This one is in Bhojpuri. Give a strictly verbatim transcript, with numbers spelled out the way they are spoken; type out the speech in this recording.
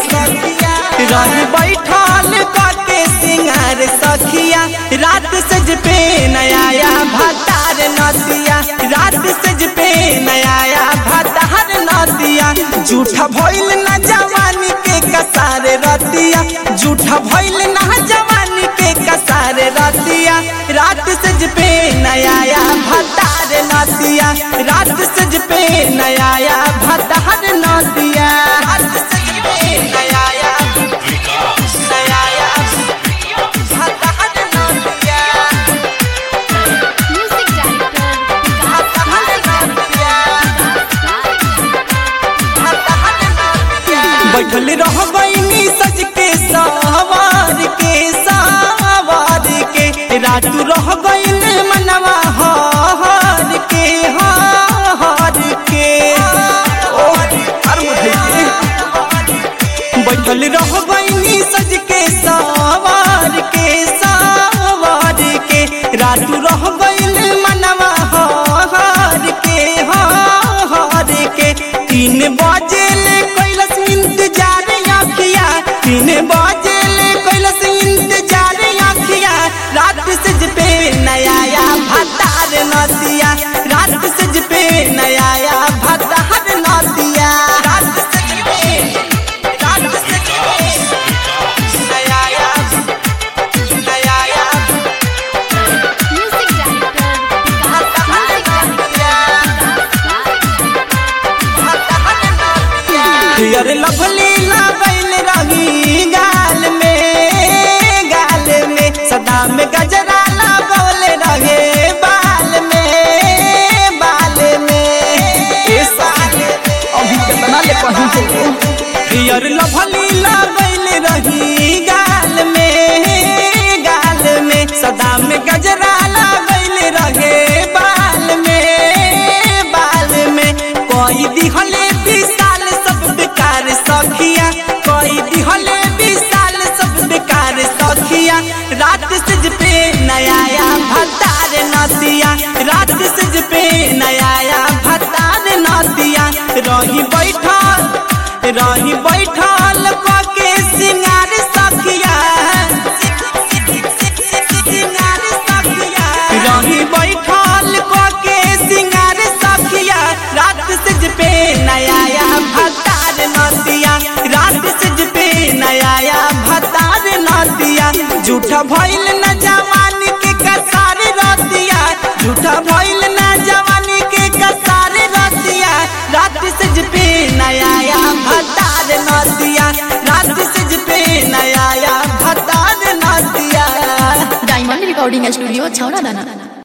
सखिया रही बैठल के सिंगार सखिया रात सज पे नया भतार नदिया रात सज पे नया भतार नदिया झूठा भइल ना जवानी के कसार रतिया झूठा भइल ना जवानी के कसार रतिया रात सज पे नया भतार नदिया रात सज पे नया भतार नदिया रात सज पे नया बैठल रह गईनी सज के सवार के सवार के रात रह गईल मनवा हार के हार के बैठल रह गईनी सज के सवार के सवार के रात रह गईल मनवा हार के हार के तीन बजे इंतजार आखिया तीन बजे कैलस इंतजार आखिया रात सज पे नया भतार नदिया रात सज पे नया भतार नदिया रात सज पे रात सज पे नया नया म्यूजिक डायरेक्टर लभली लगल रही गाल में गाल में सदा में गजरा लगल रहे बाल में बाल में अभी कितना ले कहूँ लभली लगल रही गाल में गाल में सदा में गजरा लगल रहे बाल में बाल में कोई दिहले विशाल सब बेकार सखिया कोई दिहले विशाल सब बेकार सखिया रात सज पे नया भतार नदिया रात सज पे नया भतार नदिया रही बैठल रही बैठल के सिंगार सखिया सिंगार सखिया रही बैठल के सिंगार सखिया रात सज पे नया भतार नदिया रात सज पे नया भतार नदिया झूठा भइल न जवानी के कसार रतिया झूठा भइल न जवानी के कसार रतिया रात सज पे नया भतार नदिया रात सज पे नया भतार नदिया डायमंड रिकॉर्डिंग स्टूडियो छौरा दाना।